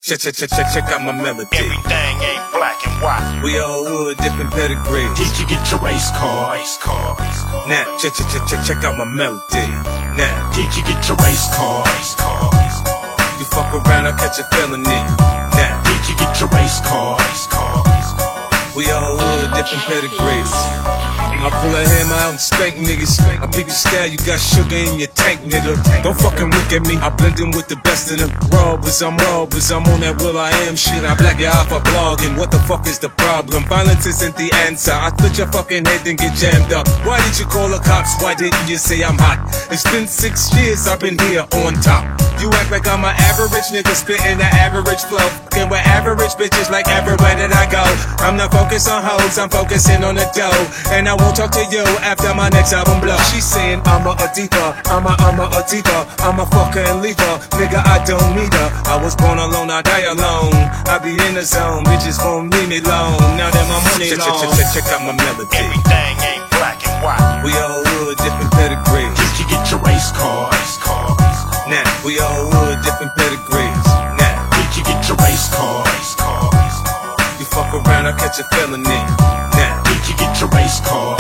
Check out my melody. Everything ain't black and white. We all hood, different pedigrees. Did you get your race car? Now, check out my melody. Now, did you get your race car? You fuck around, I'll catch a felony. Now, did you get your race car? We all hood, different pedigrees. I pull a hammer out and spank niggas. I pick your style, you got sugar in your tank, nigga. Don't fucking look at me, I blend in with the best of them. Robbers, I'm on that Will I Am shit. I black you out for blogging, what the fuck is the problem? Violence isn't the answer, I split your fucking head and get jammed up. Why did you call the cops, why didn't you say I'm hot? It's been 6 years, I've been here on top. You act like I'm an average nigga spitting an average flow. Fucking with average bitches like everywhere that I go. I'm not focused on hoes, I'm focusing on the dough. And I won't talk to you after my next album blow. She's saying I'm a diva, I'm a diva, I'm a fucker and leave her. Nigga, I don't need her. I was born alone, I die alone. I be in the zone, bitches won't leave me alone. Now that my money long. Check out my melody. Everything ain't black and white. We all hood, different pedigrees. Did you get your race car? Now, we all hood, different pedigrees. Now, did you get your race car? You fuck around, I'll catch a felony. Now, did you get your race car?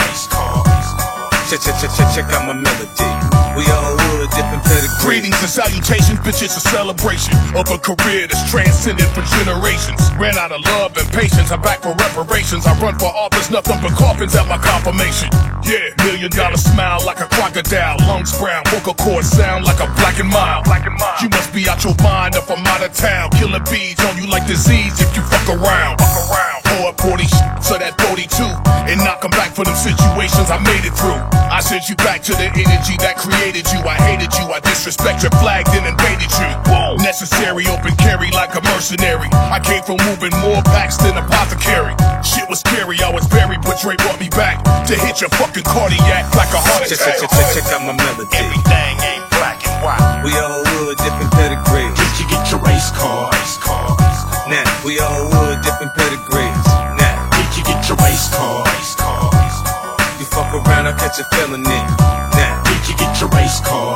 Check out my melody. We all hood, different pedigrees. Greetings and salutations, bitch, it's a celebration of a career that's transcended for generations. Ran out of love and patience, I'm back for reparations. I run for office, nothing but coffins at my confirmation. Yeah, $1 million smile like a crocodile, lungs brown, vocal cords sound like a black and mild. You must be out your mind if I'm out of town. Killer bees on you like disease if you fuck around. Pour up 40 so that 42 and knock 'em back for them situations I made it through. I sent you back to the energy that created you. I hated you, I disrespect your flag, then invaded you. Whoa. Necessary, open carry like a mercenary. I came from moving more packs than apothecary. Shit was scary, I was buried, but Dre brought me back to hit your fucking cardiac like a heart attack. Check out my melody. Everything ain't black and white. We all hood, different pedigrees. Did you get your race car? Now, we all hood, different pedigrees. Now, did you get your race car? You fuck around, I'll catch a felony. Now, did you get your race car?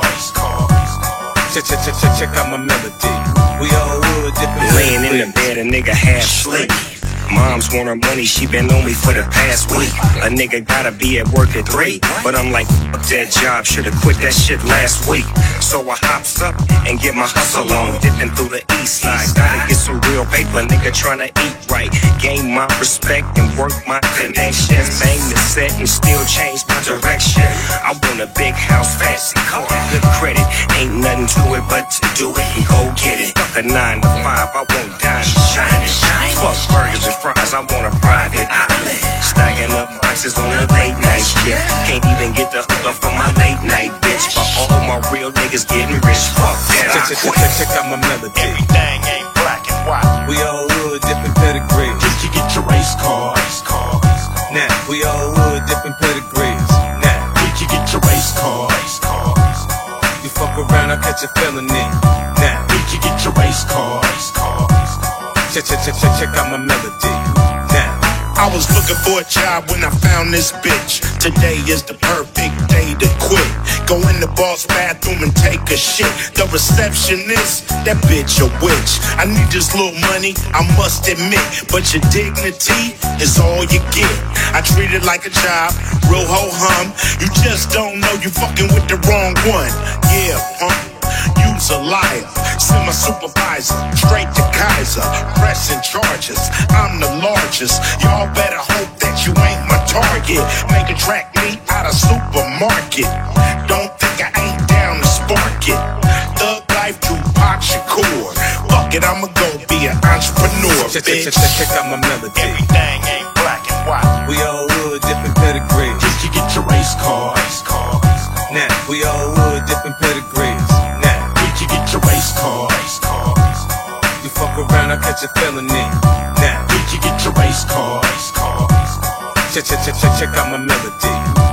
check out my melody. We all hood, different laying in the bed, a nigga half asleep. Mom's want her money, she been on me for the past week. A nigga gotta be at work at 3, but I'm like, fuck that job, should've quit that shit last week. So I hops up and get my hustle on, dipping through the east side. Gotta get some real paper, nigga tryna eat right. Gain my respect and work my connections. Bang the set and still change my direction. I want a big house, fancy car, good credit. Ain't nothing to it but to do it and go get it. Fuck a 9 to 5, I won't dine and shine. Fuck burgers and fries, I want a private island. Stacking up boxes on a late night shift. Can't even get the hook up for my late night bitch. But all my real niggas getting rich. Fuck that, I quit. Check out my melody. Everything ain't black and white. We all hood, different pedigrees. Did you get your race car? Now, we all hood, different pedigrees. Now, did you get your race car? You fuck around, I'll catch a felony. Now, did you get your race car? check out my melody. Now, I was looking for a job when I found this bitch. Today is the perfect day to quit. Go in the boss bathroom and take a shit. The receptionist, that bitch a witch. I need this little money, I must admit, but your dignity is all you get. I treat it like a job, real ho-hum. You just don't know you fucking with the wrong one. Yeah, you's a liar. Send my supervisor straight to Kaiser, pressing charges. I'm the largest. Y'all better hope that you ain't my target. Make a track meet out of supermarket. Don't think I ain't down to spark it. Thug life, Tupac Shakur. Fuck it, I'ma go be an entrepreneur, bitch. Check out my melody. Everything ain't black and white. We all hood, different pedigrees. Did you get your race car? Now, we all hood, different pedigrees. Now, did you get your race car? You fuck around, I'll catch a felony. Now, did you get your race car? check out my melody.